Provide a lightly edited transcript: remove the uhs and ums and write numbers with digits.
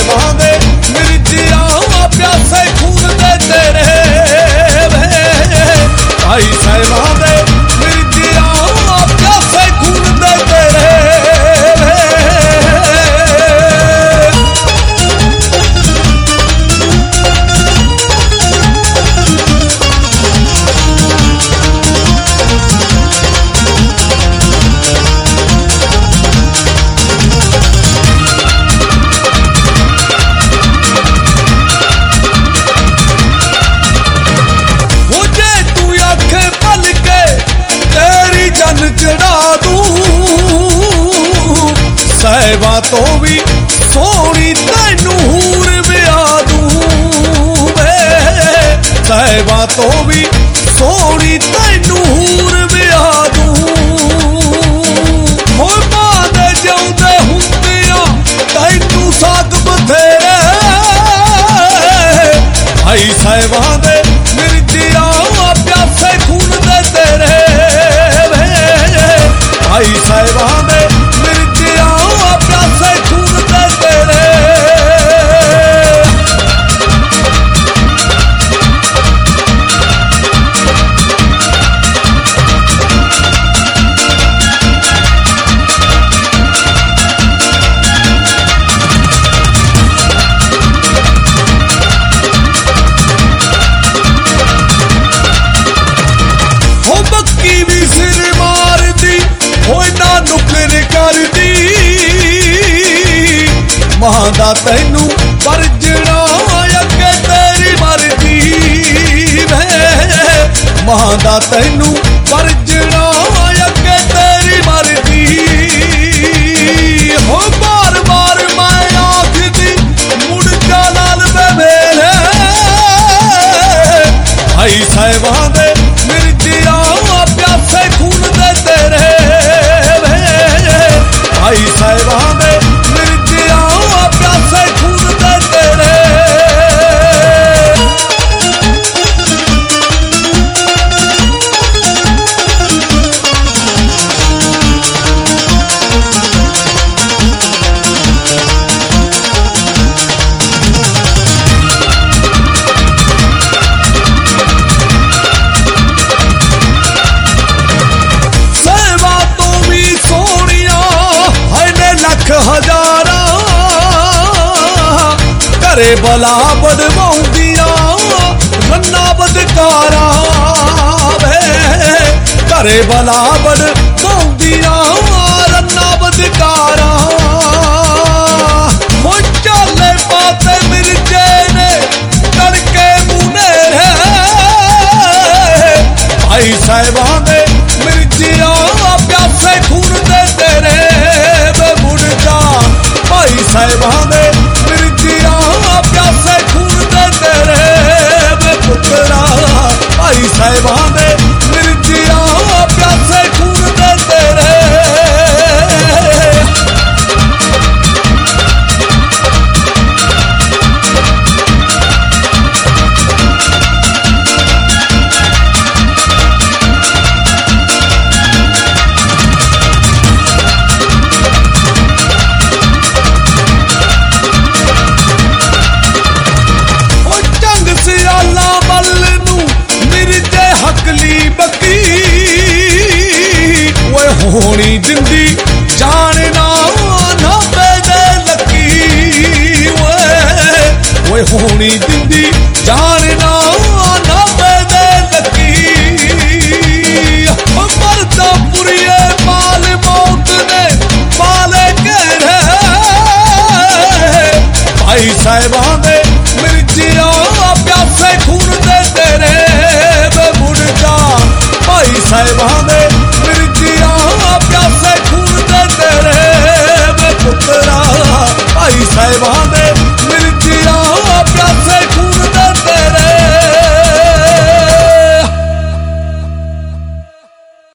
साहिबां दे मिर्जिया प्यासे खून दे तेरे वे भाई साहिबां दे मिर्जिया प्यासे खून दे तेरे वे। चढ़ा दूं साहिबा तो भी सोनी तैनू हूर विया दूं वे साहिबा तो भी सोनी तैनू हूर विया दूं होए मां दे जिउंदे हुंदियां तैनू साग बथेरे भाई साहिबा दे मिर्जिया प्यासे खून दे तेरे भाई साहिबां दे मिर्जिया प्यासे खून दे तेरे। हो बक्की भी सिर मार दी होए ना नुकर कर दी मां दा तैनू परजना अगे तेरी मर्जी वे मां दा तैनू परजना अगे तेरी मर्जी हो बार बार मैं आखदी मुड़ जा लाल वे मेरे भाई साहिबां दे मिर्जिया प्यासे खून दे तेरे भाई साहिबां दे मिर्जिया प्यासे खून दे तेरे। सेवा तो भी सोनिया है ने लख हजारा करे बला बदवाउंदियां रन्ना बदकारा वे करे बला बदवाउंदियां रन्ना बदकारा हो चले पाते मिर्जे ने करके मुनेरे भाई साहिबां दे मिर्जिया प्यासे खून दे तेरे वे मुड़ जा भाई साहिबां दे मिर्जिया प्यासे खून दे तेरे वे पुत्रा भाई साहिबां दे मिर्जिया प्यासे खून दे तेरे। होनी जिंदी जान ना पैदे लकी वो होनी जिंदी जान ना पैदे लकी मरदा पुरिये माल मौत ने पाले घेरे भाई साहिबां दे मिर्जिया प्यासे खून दे तेरे वे मुड़ जा भाई साहिबां दे